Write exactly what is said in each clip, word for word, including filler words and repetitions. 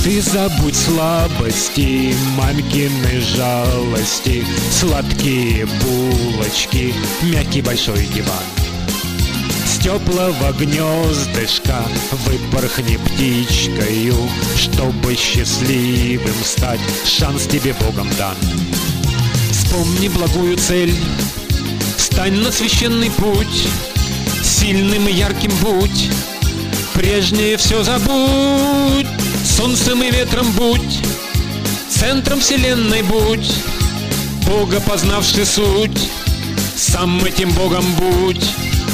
Ты забудь слабости, мамкины жалости, сладкие булочки, мягкий большой диван. С теплого гнездышка выпорхни птичкою, чтобы счастливым стать, шанс тебе Богом дан. Вспомни благую цель, стань на священный путь, сильным и ярким будь, прежнее все забудь. Солнцем и ветром будь, центром вселенной будь, Бога познавший суть, сам этим Богом будь.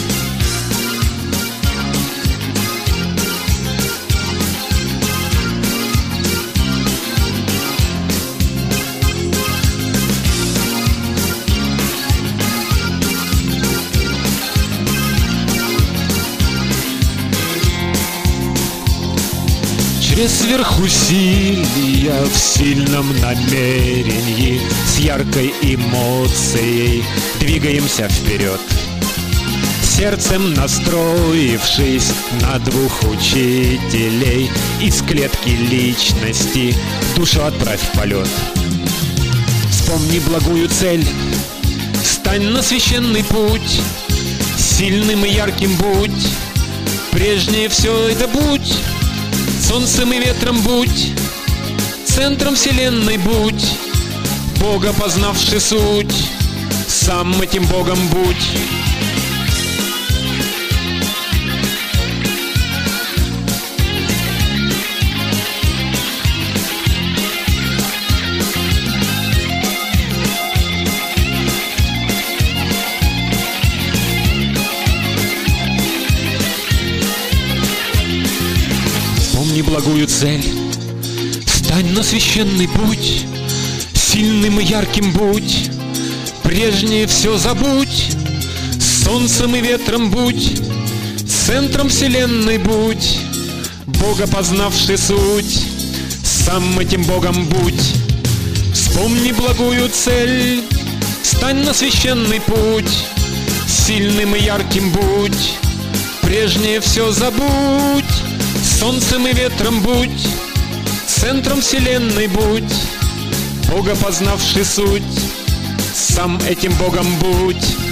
Через сверхусилия в сильном намерении, с яркой эмоцией двигаемся вперед, сердцем настроившись на двух учителей, из клетки личности душу отправь в полет. Вспомни благую цель, стань на священный путь, сильным и ярким будь, прежнее все это будь. Солнцем и ветром будь, центром вселенной будь, Бога познавший суть, сам этим Богом будь. Благую цель, стань на священный путь, сильным и ярким будь, прежнее все забудь, солнцем и ветром будь, центром вселенной будь, Бога познавший суть, сам этим Богом будь. Вспомни благую цель, стань на священный путь, сильным и ярким будь, прежнее все забудь, солнцем и ветром будь, центром вселенной будь, Бога познавший суть, сам этим Богом будь.